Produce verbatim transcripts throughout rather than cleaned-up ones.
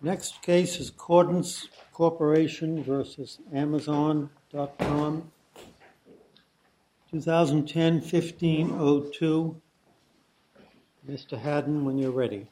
Next case is Cordance Corporation versus Amazon dot com, twenty ten fifteen oh two. Mister Haddon, when you're ready.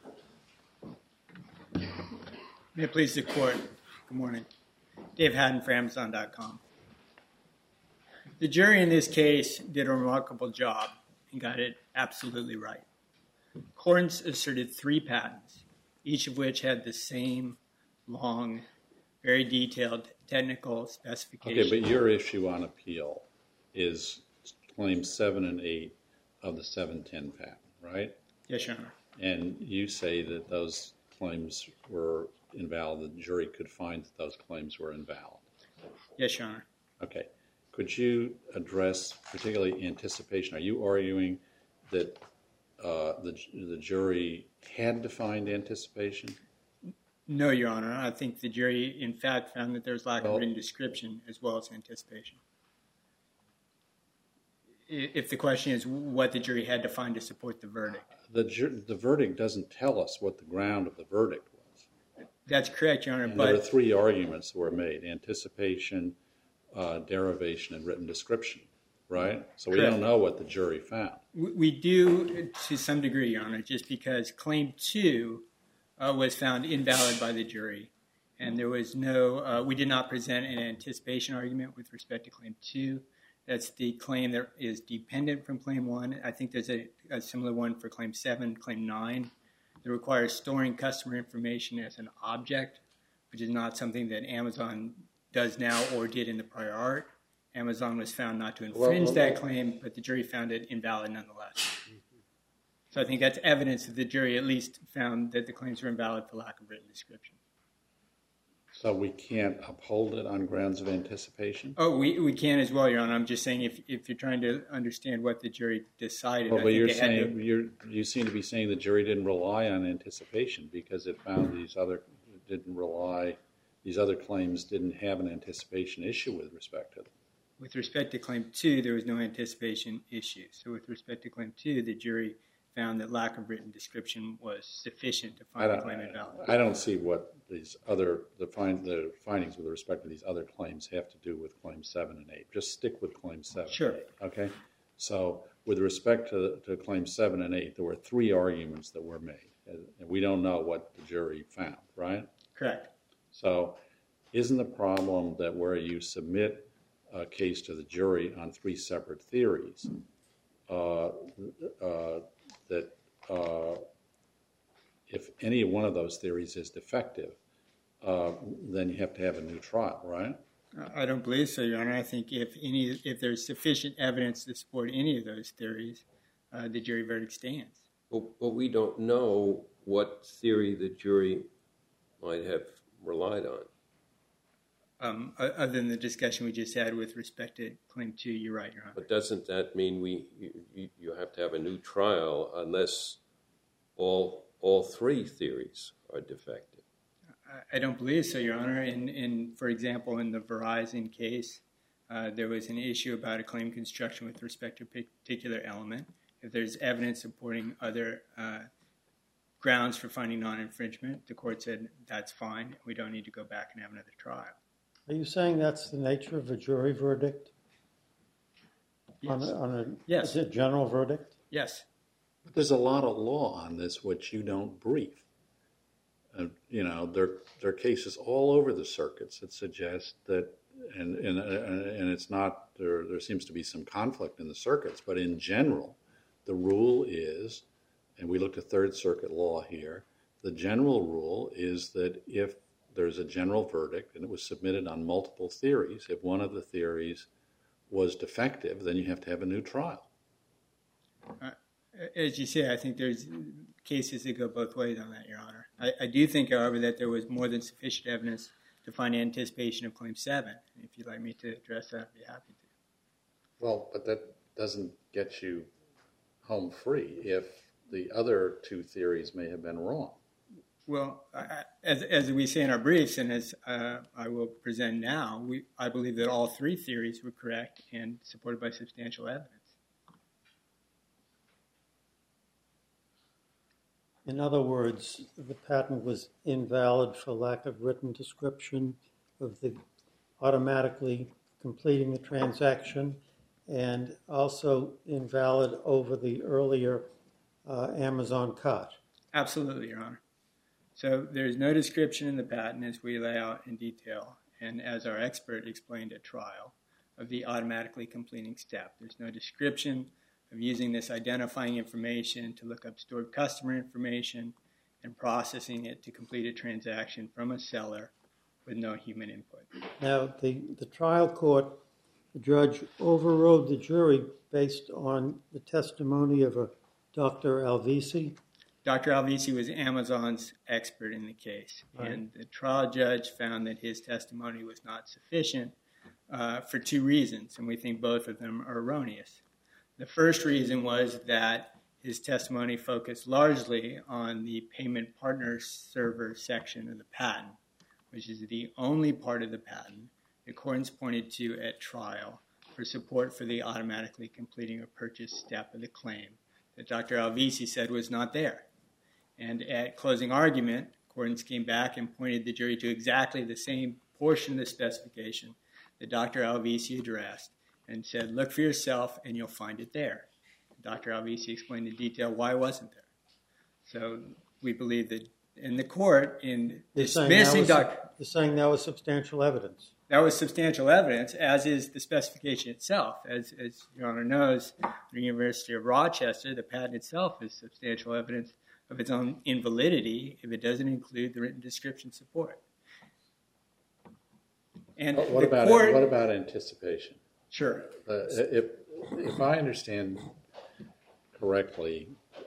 May it please the court. Good morning. Dave Haddon for Amazon dot com. The jury in this case did a remarkable job and got it absolutely right. Cordance asserted three patents, each of which had the same long, very detailed technical specifications. Okay, but your issue on appeal is claims seven and eight of the seven ten patent, right? Yes, Your Honor. And you say that those claims were invalid. The jury could find that those claims were invalid. Yes, Your Honor. Okay. Could you address particularly anticipation? Are you arguing that uh, the, the jury had to find anticipation? No, Your Honor. I think the jury, in fact, found that there was lack well, of written description as well as anticipation. If the question is what the jury had to find to support the verdict. The, ju- the verdict doesn't tell us what the ground of the verdict was. That's correct, Your Honor. And but there are three arguments that were made: anticipation, uh, derivation, and written description, right? So we correct. don't know what the jury found. We, we do to some degree, Your Honor, just because claim two uh, was found invalid by the jury. And there was no, uh, we did not present an anticipation argument with respect to claim two. That's the claim that is dependent from claim one. I think there's a, a similar one for claim seven, claim nine. That requires storing customer information as an object, which is not something that Amazon does now or did in the prior art. Amazon was found not to infringe well, that claim, but the jury found it invalid nonetheless. Mm-hmm. So I think that's evidence that the jury at least found that the claims were invalid for lack of written description. So we can't uphold it on grounds of anticipation? Oh, we, we can as well, Your Honor. I'm just saying if, if you're trying to understand what the jury decided. Well, I but think you're they had saying to, you're, you seem to be saying the jury didn't rely on anticipation because it found these other didn't rely these other claims didn't have an anticipation issue with respect to them. With respect to claim two, there was no anticipation issue. So with respect to claim two, the jury found that lack of written description was sufficient to find the claim invalid. I don't see what these other the find the findings with respect to these other claims have to do with claims seven and eight. Just stick with claim seven. Sure. And eight, okay. So with respect to to claims seven and eight, there were three arguments that were made, and we don't know what the jury found, right? Correct. So, isn't the problem that where you submit a case to the jury on three separate theories, uh, uh, that uh, if any one of those theories is defective, uh, then you have to have a new trial, right? I don't believe so, Your Honor. I think if any, if there's sufficient evidence to support any of those theories, uh, the jury verdict stands. Well, but we don't know what theory the jury might have relied on. Um, other than the discussion we just had with respect to claim two, you're right, Your Honor. But doesn't that mean we you, you have to have a new trial unless all all three theories are defective? I don't believe so, Your Honor. In, in for example, in the Verizon case, uh, there was an issue about a claim construction with respect to a particular element. If there's evidence supporting other uh, grounds for finding non-infringement, the court said that's fine. We don't need to go back and have another trial. Are you saying that's the nature of a jury verdict? Yes. On a, on a, Yes. Is it general verdict? Yes. But there's a lot of law on this which you don't brief. Uh, you know, there there are cases all over the circuits that suggest that, and and and it's not there. There seems to be some conflict in the circuits, but in general, the rule is, and we looked at Third Circuit law here. The general rule is that if there's a general verdict and it was submitted on multiple theories, if one of the theories was defective, then you have to have a new trial. Uh, as you say, I think there's cases that go both ways on that, Your Honor. I, I do think, however, that there was more than sufficient evidence to find anticipation of Claim seven. If you'd like me to address that, I'd be happy to. Well, but that doesn't get you home free if the other two theories may have been wrong. Well, I, as as we say in our briefs, and as uh, I will present now, we I believe that all three theories were correct and supported by substantial evidence. In other words, the patent was invalid for lack of written description of the automatically completing the transaction, and also invalid over the earlier uh, Amazon cart. Absolutely, Your Honor. So there's no description in the patent, as we lay out in detail, and as our expert explained at trial, of the automatically completing step. There's no description of using this identifying information to look up stored customer information and processing it to complete a transaction from a seller with no human input. Now, the, the trial court, the judge overrode the jury based on the testimony of a Doctor Alvisi. Doctor Alvisi was Amazon's expert in the case, right. And the trial judge found that his testimony was not sufficient uh, for two reasons, and we think both of them are erroneous. The first reason was that his testimony focused largely on the payment partner server section of the patent, which is the only part of the patent the courts pointed to at trial for support for the automatically completing a purchase step of the claim that Doctor Alvisi said was not there. And at closing argument, courts came back and pointed the jury to exactly the same portion of the specification that Doctor Alvisi addressed and said, look for yourself and you'll find it there. Doctor Alvisi explained in detail why it wasn't there. So we believe that in the court, in dismissing Doctor You're saying that was substantial evidence. That was substantial evidence, as is the specification itself. As, as Your Honor knows, the University of Rochester, the patent itself is substantial evidence of its own invalidity if it doesn't include the written description support. And what the about court, what about anticipation? Sure. Uh, if if I understand correctly,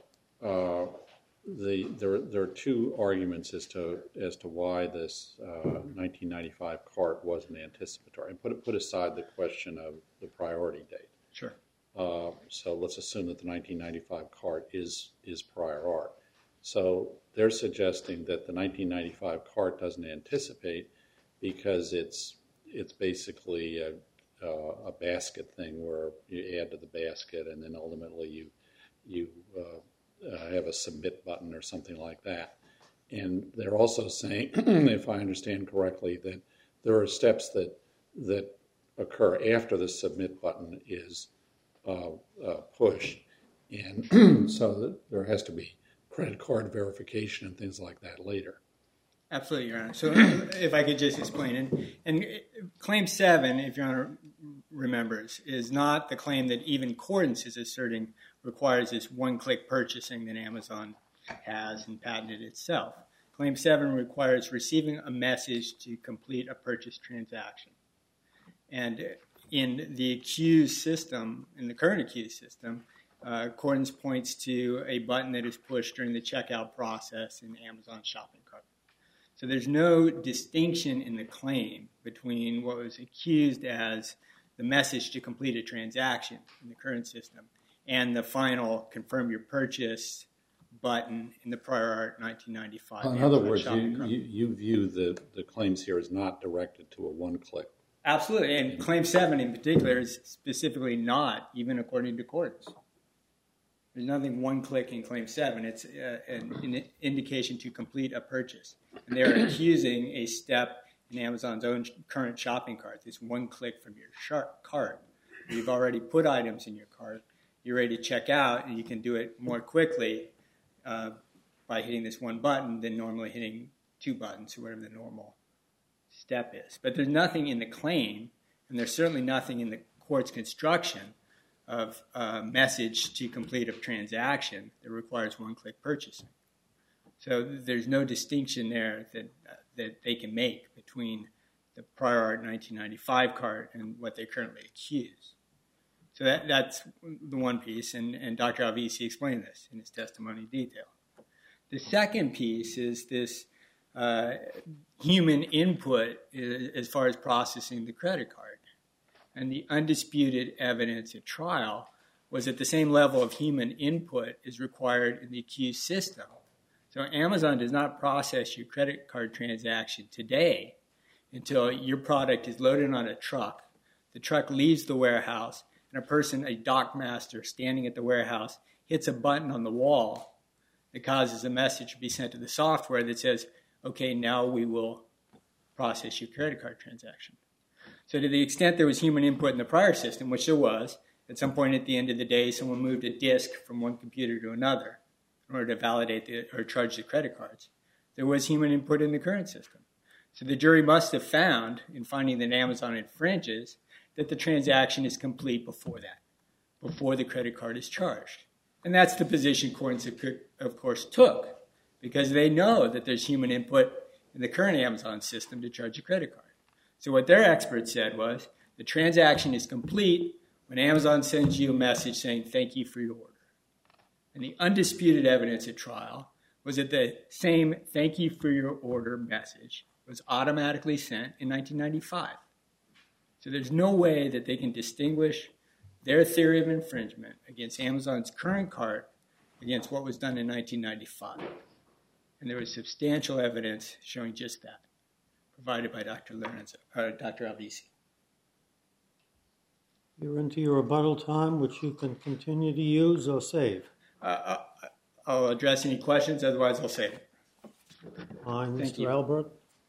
uh, the there there are two arguments as to as to why this uh, nineteen ninety-five cart wasn't anticipatory. And put put aside the question of the priority date. Sure. Uh, so let's assume that the nineteen ninety-five cart is is prior art. So they're suggesting that the nineteen ninety-five cart doesn't anticipate because it's it's basically a, uh, a basket thing where you add to the basket and then ultimately you you uh, uh, have a submit button or something like that. And they're also saying, if I understand correctly, that there are steps that that occur after the submit button is uh, uh, pushed, and so that there has to be credit card verification and things like that later. Absolutely, Your Honor. So if I could just explain, and, and Claim seven, if Your Honor remembers, is not the claim that even Cordance is asserting requires this one-click purchasing that Amazon has and patented itself. Claim seven requires receiving a message to complete a purchase transaction. And in the accused system, in the current accused system, uh, Cordance points to a button that is pushed during the checkout process in Amazon shopping cart. So there's no distinction in the claim between what was accused as the message to complete a transaction in the current system and the final confirm your purchase button in the prior art nineteen ninety-five. In other words, you, you, you view the, the claims here as not directed to a one-click. Absolutely, and Claim seven in particular is specifically not, even according to Cordance. There's nothing one-click in Claim seven. It's uh, an, an indication to complete a purchase. And they're accusing a step in Amazon's own current shopping cart, this one-click from your sharp cart. You've already put items in your cart. You're ready to check out, and you can do it more quickly uh, by hitting this one button than normally hitting two buttons, or whatever the normal step is. But there's nothing in the claim, and there's certainly nothing in the court's construction of a message to complete a transaction that requires one-click purchasing. So there's no distinction there that uh, that they can make between the prior art nineteen ninety-five cart and what they currently accuse. So that, that's the one piece, and, and Doctor Alvisi explained this in his testimony in detail. The second piece is this uh, human input as far as processing the credit card. And the undisputed evidence at trial was that the same level of human input is required in the accused system. So Amazon does not process your credit card transaction today until your product is loaded on a truck. The truck leaves the warehouse, and a person, a dock master standing at the warehouse, hits a button on the wall, that causes a message to be sent to the software that says, okay, now we will process your credit card transaction. So to the extent there was human input in the prior system, which there was, at some point at the end of the day, someone moved a disk from one computer to another in order to validate the, or charge the credit cards. There was human input in the current system. So the jury must have found, in finding that Amazon infringes, that the transaction is complete before that, before the credit card is charged. And that's the position courts, of course, took, because they know that there's human input in the current Amazon system to charge a credit card. So what their expert said was, the transaction is complete when Amazon sends you a message saying, thank you for your order. And the undisputed evidence at trial was that the same thank you for your order message was automatically sent in nineteen ninety-five. So there's no way that they can distinguish their theory of infringement against Amazon's current card against what was done in nineteen ninety-five. And there was substantial evidence showing just that, provided by Doctor Lorenzo, or Doctor Alvisi. You're into your rebuttal time, which you can continue to use or save. Uh, I'll address any questions, otherwise I'll save it. Fine, Thank Mister you. Albert.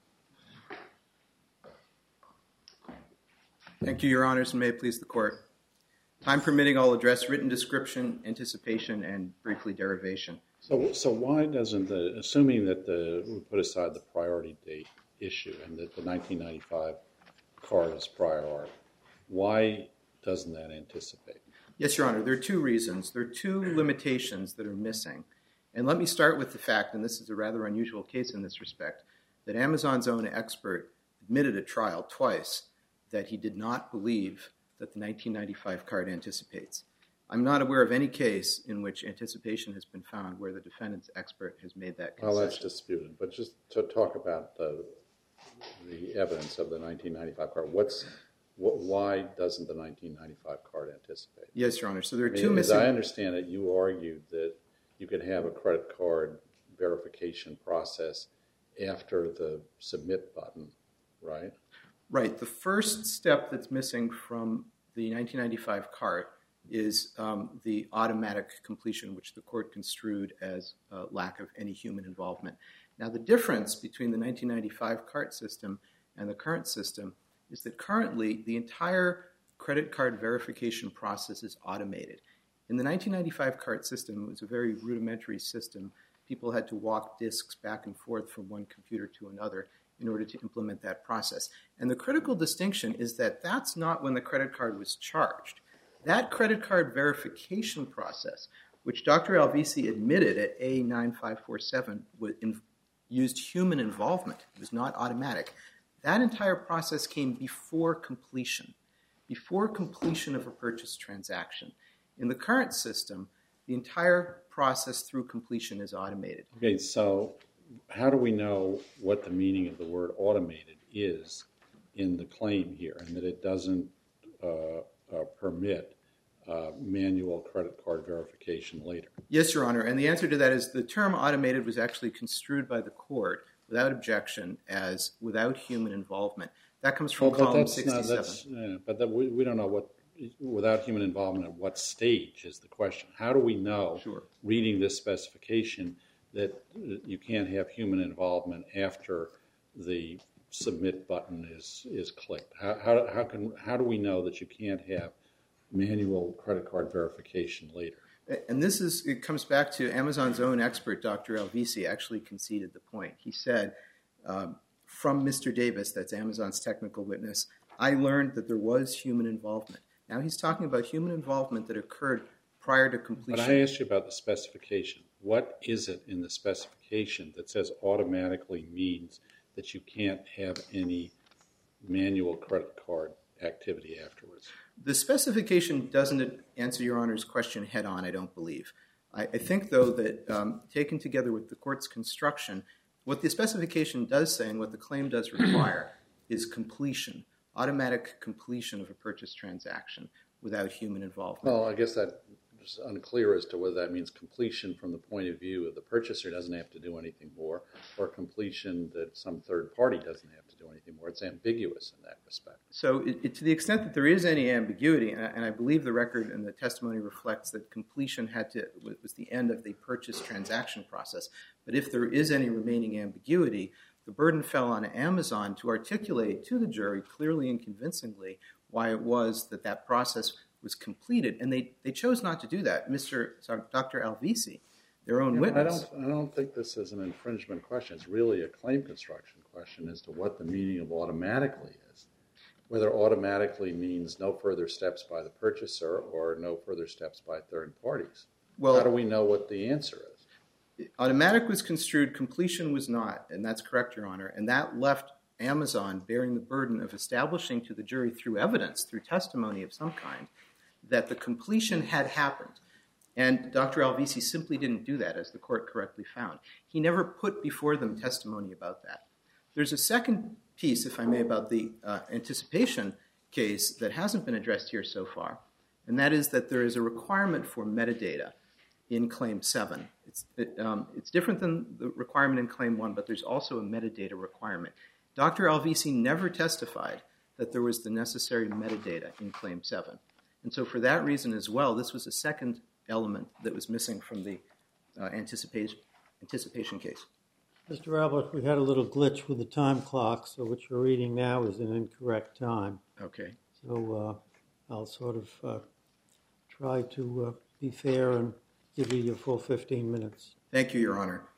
Thank you, Your Honors, and may it please the Court. Time permitting, I'll address written description, anticipation, and briefly derivation. So, so why doesn't the, assuming that the, we put aside the priority date issue and that the nineteen ninety-five card is prior art, why doesn't that anticipate? Yes, Your Honor, there are two reasons. There are two limitations that are missing. And let me start with the fact, and this is a rather unusual case in this respect, that Amazon's own expert admitted at trial twice that he did not believe that the nineteen ninety-five card anticipates. I'm not aware of any case in which anticipation has been found where the defendant's expert has made that concession. Well, that's disputed. But just to talk about the, the evidence of the nineteen ninety-five card, what's, what, why doesn't the nineteen ninety-five card anticipate? Yes, Your Honor. So there are I mean, two as missing... I understand it, you argued that you could have a credit card verification process after the submit button, right? Right. The first step that's missing from the nineteen ninety-five card is um, the automatic completion, which the court construed as uh, lack of any human involvement. Now, the difference between the nineteen ninety-five card system and the current system is that currently the entire credit card verification process is automated. In the nineteen ninety-five card system, it was a very rudimentary system. People had to walk disks back and forth from one computer to another in order to implement that process. And the critical distinction is that that's not when the credit card was charged. That credit card verification process, which Doctor Alvisi admitted at A nine five four seven, was in, used human involvement. It was not automatic. That entire process came before completion, before completion of a purchase transaction. In the current system, the entire process through completion is automated. Okay, so how do we know what the meaning of the word automated is in the claim here, and that it doesn't uh, uh, permit uh, manual credit card verification later? Yes, Your Honor, and the answer to that is the term automated was actually construed by the court without objection as without human involvement. That comes from well, column that's sixty-seven. Not, that's, yeah, but that, we, we don't know what, without human involvement, at what stage is the question. How do we know, Sure. reading this specification, that you can't have human involvement after the submit button is is clicked? How, how, how, can, how do we know that you can't have manual credit card verification later? And this is, it comes back to Amazon's own expert, Doctor Alvisi, actually conceded the point. He said, um, from Mister Davis, that's Amazon's technical witness, I learned that there was human involvement. Now he's talking about human involvement that occurred prior to completion. But I asked you about the specification. What is it in the specification that says automatically means that you can't have any manual credit card activity afterwards? The specification doesn't answer Your Honor's question head on, I don't believe. I, I think, though, that um, taken together with the court's construction, what the specification does say and what the claim does require is completion, automatic completion of a purchase transaction without human involvement. Well, I guess that is unclear as to whether that means completion from the point of view of the purchaser doesn't have to do anything more, or completion that some third party doesn't have to to do anything more. It's ambiguous in that respect. So it, it, to the extent that there is any ambiguity, and I, and I believe the record and the testimony reflects that completion had to was the end of the purchase transaction process. But if there is any remaining ambiguity, the burden fell on Amazon to articulate to the jury clearly and convincingly why it was that that process was completed. And they, they chose not to do that. Mister sorry, Doctor Alvisi, their own Yeah, witness. I don't, I don't think this is an infringement question. It's really a claim construction question as to what the meaning of automatically is. Whether automatically means no further steps by the purchaser or no further steps by third parties. Well, how do we know what the answer is? Automatic was construed, completion was not, and that's correct, Your Honor. And that left Amazon bearing the burden of establishing to the jury through evidence, through testimony of some kind, that the completion had happened. And Doctor Alvisi simply didn't do that, as the court correctly found. He never put before them testimony about that. There's a second piece, if I may, about the uh, anticipation case that hasn't been addressed here so far, and that is that there is a requirement for metadata in Claim seven. It's, it, um, it's different than the requirement in Claim one, but there's also a metadata requirement. Doctor Alvisi never testified that there was the necessary metadata in Claim seven. And so for that reason as well, this was a second element that was missing from the uh, anticipation, anticipation case. Mister Albert, we had a little glitch with the time clock, so what you're reading now is an incorrect time. Okay. So uh, I'll sort of uh, try to uh, be fair and give you your full fifteen minutes. Thank you, Your Honor.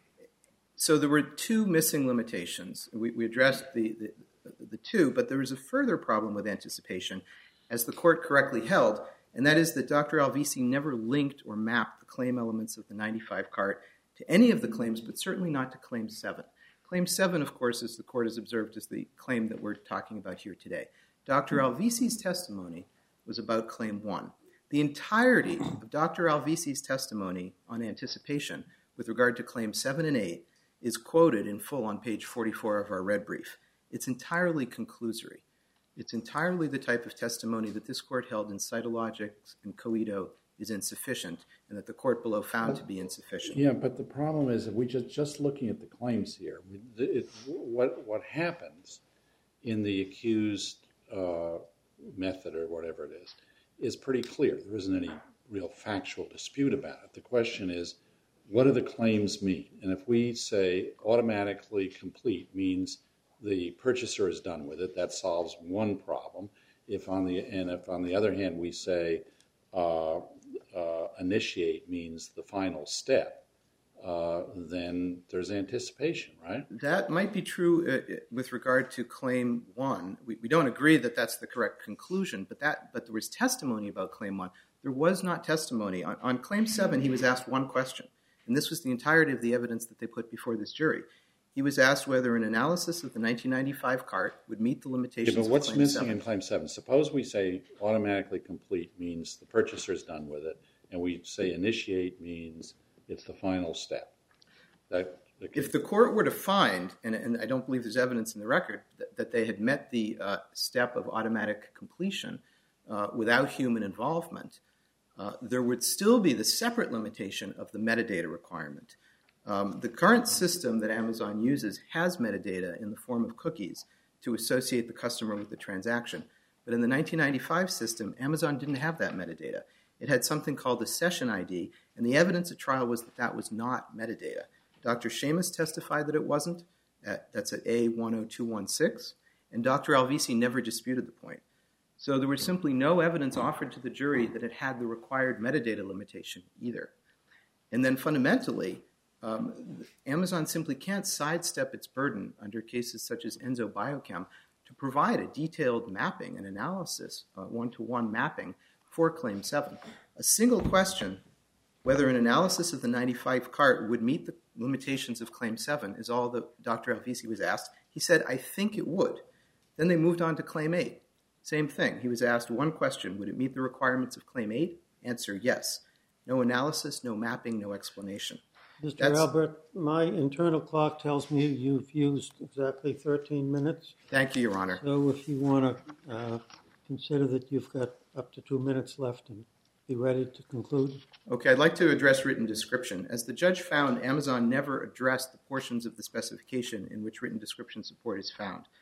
So there were two missing limitations. We, we addressed the, the, the two, but there was a further problem with anticipation, as the court correctly held, and that is that Doctor Alvisi never linked or mapped the claim elements of the ninety-five cart to any of the claims, but certainly not to Claim seven. Claim seven, of course, as the court has observed, is the claim that we're talking about here today. Doctor Alvisi's testimony was about Claim one. The entirety of Doctor Alvisi's testimony on anticipation with regard to Claim seven and eight is quoted in full on page forty-four of our red brief. It's entirely conclusory. It's entirely the type of testimony that this court held in Cytologics and Coedo is insufficient, and that the court below found to be insufficient. Yeah, but the problem is that we just just looking at the claims here, we, it, what what happens in the accused uh, method or whatever it is is pretty clear. There isn't any real factual dispute about it. The question is, what do the claims mean? And if we say automatically complete means the purchaser is done with it, that solves one problem. If on the and if on the other hand we say uh, uh, initiate means the final step, uh, then there's anticipation, right? That might be true uh, with regard to Claim one. We, we don't agree that that's the correct conclusion, but that but there was testimony about Claim one. There was not testimony. On, on Claim seven, he was asked one question, and this was the entirety of the evidence that they put before this jury. He was asked whether an analysis of the nineteen ninety-five cart would meet the limitations Yeah, but what's of Claim missing seven. in Claim seven? Suppose we say automatically complete means the purchaser is done with it, and we say initiate means it's the final step. That, that If the court were to find, and, and I don't believe there's evidence in the record, that, that they had met the uh, step of automatic completion uh, without human involvement, uh, there would still be the separate limitation of the metadata requirement. Um, the current system that Amazon uses has metadata in the form of cookies to associate the customer with the transaction. But in the nineteen ninety-five system, Amazon didn't have that metadata. It had something called the session I D, and the evidence at trial was that that was not metadata. Doctor Seamus testified that it wasn't. At, that's at A one oh two one six, and Doctor Alvisi never disputed the point. So there was simply no evidence offered to the jury that it had the required metadata limitation either. And then fundamentally, um, Amazon simply can't sidestep its burden under cases such as Enzo Biochem to provide a detailed mapping and analysis, uh, one-to-one mapping for Claim seven. A single question, whether an analysis of the ninety-five cart would meet the limitations of Claim seven, is all that Doctor Alvisi was asked. He said, I think it would. Then they moved on to Claim eight. Same thing. He was asked one question, would it meet the requirements of Claim eight? Answer, yes. No analysis, no mapping, no explanation. Mister That's- Albert, my internal clock tells me you've used exactly thirteen minutes. Thank you, Your Honor. So if you want to uh, consider that you've got up to two minutes left and be ready to conclude. Okay, I'd like to address written description. As the judge found, Amazon never addressed the portions of the specification in which written description support is found.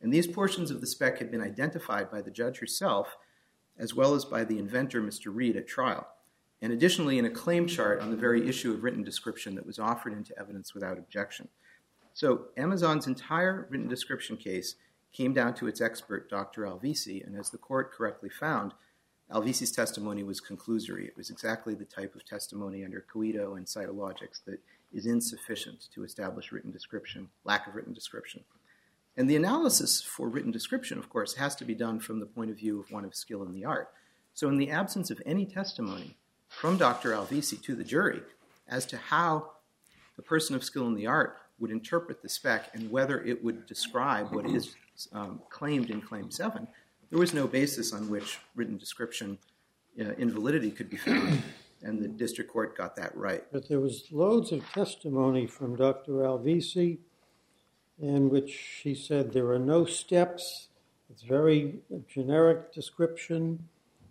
And these portions of the spec had been identified by the judge herself, as well as by the inventor, Mister Reed, at trial. And additionally, in a claim chart on the very issue of written description that was offered into evidence without objection. So Amazon's entire written description case came down to its expert, Doctor Alvisi, and as the court correctly found, Alvisi's testimony was conclusory. It was exactly the type of testimony under Coedo and Cytologics that is insufficient to establish written description, lack of written description. And the analysis for written description, of course, has to be done from the point of view of one of skill in the art. So in the absence of any testimony from Doctor Alvisi to the jury as to how the person of skill in the art would interpret the spec and whether it would describe what is um, claimed in Claim seven, there was no basis on which written description uh, invalidity could be found, and the district court got that right. But there was loads of testimony from Doctor Alvisi in which she said there are no steps. It's very generic description.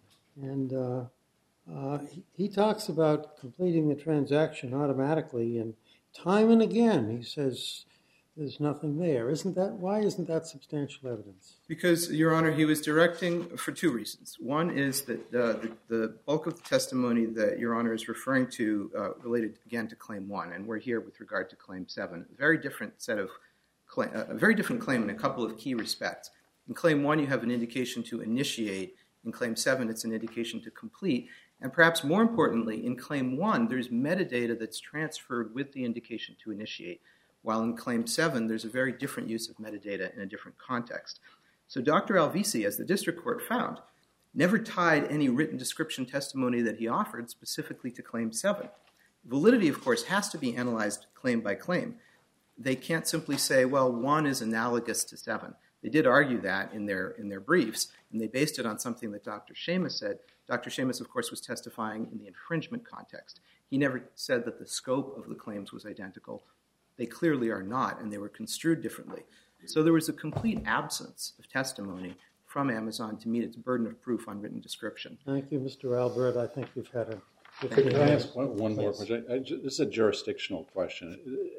And uh, uh, he, he talks about completing the transaction automatically, and time and again he says there's nothing there. Isn't that, why isn't that substantial evidence? Because, Your Honor, he was directing for two reasons. One is that uh, the, the bulk of the testimony that Your Honor is referring to uh, related, again, to Claim one, and we're here with regard to Claim seven. A very different set of claim, uh, a very different claim in a couple of key respects. In Claim one, you have an indication to initiate. In Claim seven, it's an indication to complete. And perhaps more importantly, in Claim one, there's metadata that's transferred with the indication to initiate, while in Claim seven, there's a very different use of metadata in a different context. So Doctor Alvisi, as the district court found, never tied any written description testimony that he offered specifically to Claim seven. Validity, of course, has to be analyzed claim by claim. They can't simply say, well, one is analogous to seven. They did argue that in their, in their briefs, and they based it on something that Doctor Seamus said. Doctor Seamus, of course, was testifying in the infringement context. He never said that the scope of the claims was identical. They clearly are not, and they were construed differently. So there was a complete absence of testimony from Amazon to meet its burden of proof on written description. Thank you, Mister Albert. I think you've had a... Can I ask one, one more question? I, this is a jurisdictional question.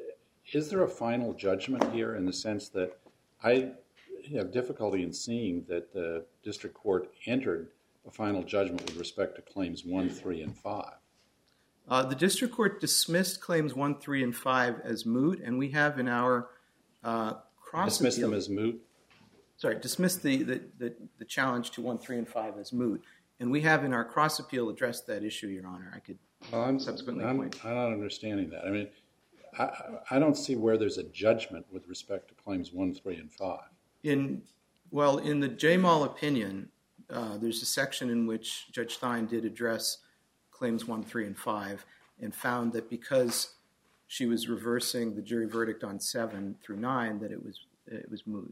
Is there a final judgment here in the sense that I have difficulty in seeing that the district court entered a final judgment with respect to Claims one, three, and five? Uh, the district court dismissed Claims one, three, and five as moot, and we have in our uh, cross Dismissed them as moot? Sorry, dismissed the, the, the, the challenge to one, three, and five as moot. And we have in our cross appeal addressed that issue, Your Honor. I could well, I'm, subsequently I'm, point. I'm not understanding that. I mean, I, I don't see where there's a judgment with respect to Claims one, three, and five. In, well, in the J M A L opinion, uh, there's a section in which Judge Stein did address Claims one, three, and five, and found that because she was reversing the jury verdict on seven through nine, that it was it was moot.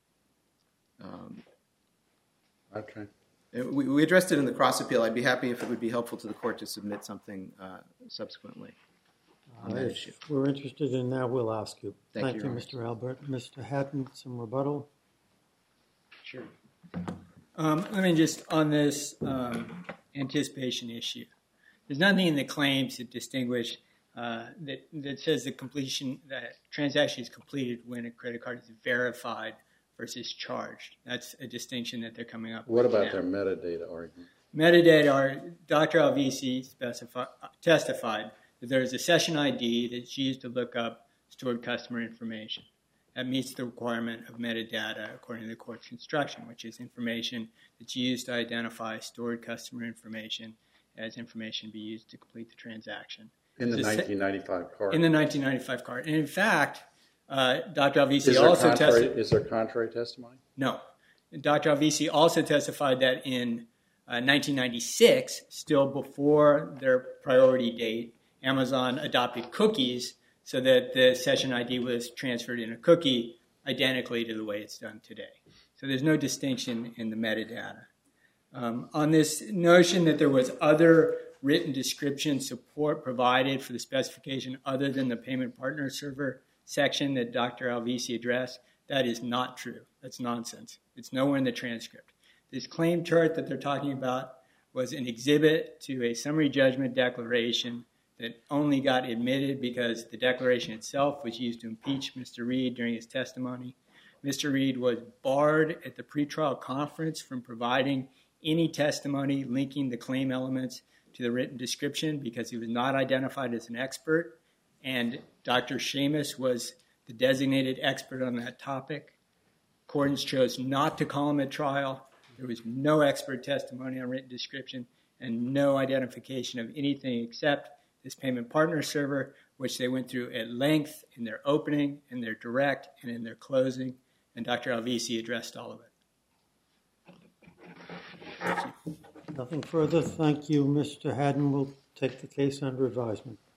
Um, okay. We, we addressed it in the cross appeal. I'd be happy if it would be helpful to the court to submit something uh, subsequently on that if issue. we're interested in that, we'll ask you. Thank Thank you, you, Your Mister Albert. Mister Hatton, some rebuttal? Sure. Um, let me just, on this um, anticipation issue, there's nothing in the claims that distinguish, uh, that, that says the completion, that transaction is completed when a credit card is verified versus charged. That's a distinction that they're coming up What with about now. their metadata argument? Metadata are, Doctor Alvisi specify, testified that there is a session I D that's used to look up stored customer information. That meets the requirement of metadata according to the court's construction, which is information that's used to identify stored customer information as information be used to complete the transaction. In the So nineteen ninety-five card? In the nineteen ninety-five card. And in fact, uh, Doctor Alvisi is there also contrary, testified... Is there contrary testimony? No. Doctor Alvisi also testified that in uh, nineteen ninety-six, still before their priority date, Amazon adopted cookies so that the session I D was transferred in a cookie identically to the way it's done today. So there's no distinction in the metadata. Um, on this notion that there was other written description support provided for the specification other than the payment partner server section that Doctor Alvisi addressed, that is not true. That's nonsense. It's nowhere in the transcript. This claim chart that they're talking about was an exhibit to a summary judgment declaration that only got admitted because the declaration itself was used to impeach Mister Reed during his testimony. Mister Reed was barred at the pretrial conference from providing any testimony linking the claim elements to the written description because he was not identified as an expert, and Doctor Seamus was the designated expert on that topic. Accordance chose not to call him at trial. There was no expert testimony on written description and no identification of anything except this payment partner server, which they went through at length in their opening, in their direct, and in their closing, and Doctor Alvisi addressed all of it. Nothing further. Thank you, Mister Haddon. We'll take the case under advisement.